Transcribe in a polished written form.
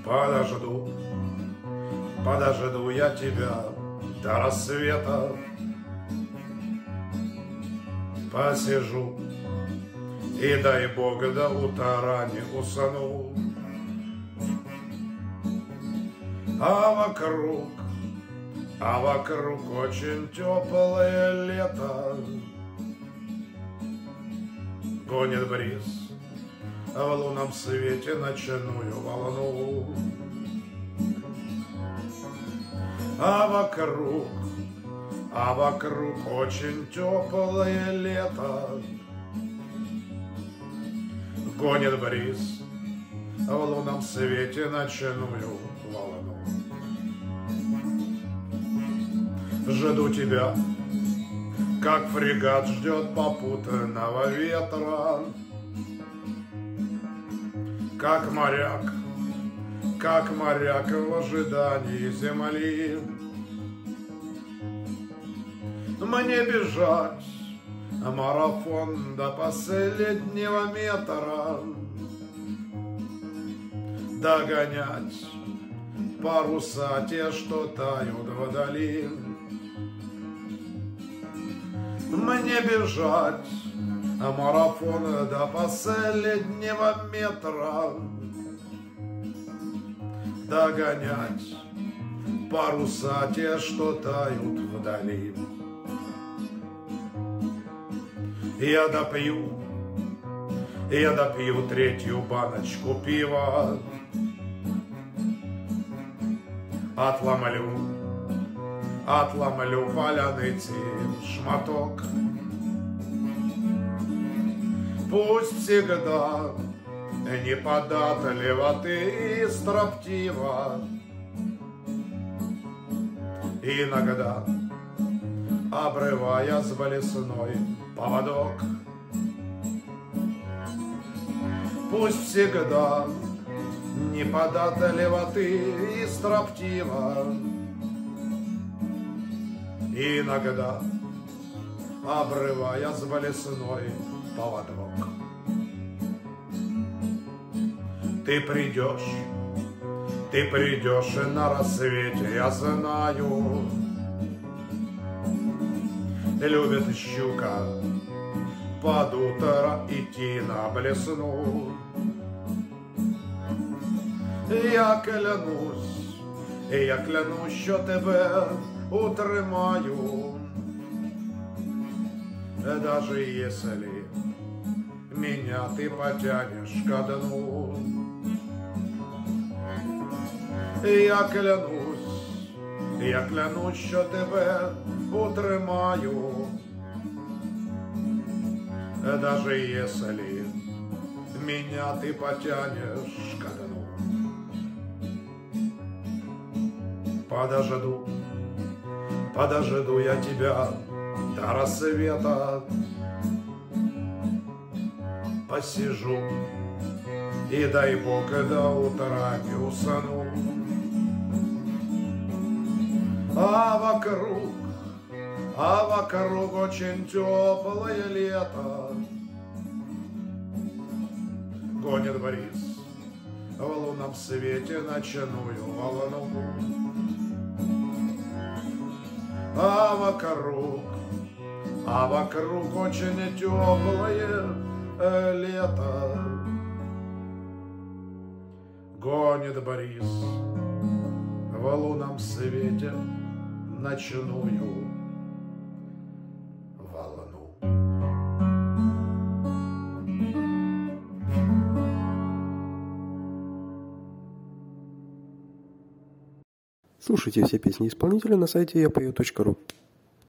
Подожду, подожду я тебя до рассвета. Посижу и дай Бог до утра не усну. А вокруг очень теплое лето. Гонит бриз в лунном свете ночную волну. А вокруг очень теплое лето. Гонит бриз в лунном свете ночную волну. Жду тебя, как фрегат ждет попутного ветра, как моряк в ожидании земли. Мне бежать марафон до последнего метра, догонять паруса те, что тают вдали. Мне бежать марафон до последнего метра, догонять паруса те, что тают вдали. Я допью третью баночку пива, отломлю валяный шматок. Пусть всегда неподатлива ты и строптива, иногда обрывая с блесной поводок. Пусть всегда неподатлива ты и строптива, иногда обрывая с блесной поводок. Ты придешь на рассвете, я знаю. Любит щука под утро идти на блесну. Я клянусь, що тебе утримаю, даже если меня ты потянешь ко дну. Я клянусь, що тебе утримаю, даже если меня ты потянешь ко дну. Подожду я тебя до рассвета. Посижу и дай Бог до утра не усну. А вокруг очень теплое лето. Гонит бриз в лунном свете ночную волну. А вокруг очень теплое лето. Гонит бриз в лунном свете ночную волну. Слушайте все песни исполнителя на сайте yapою.ru.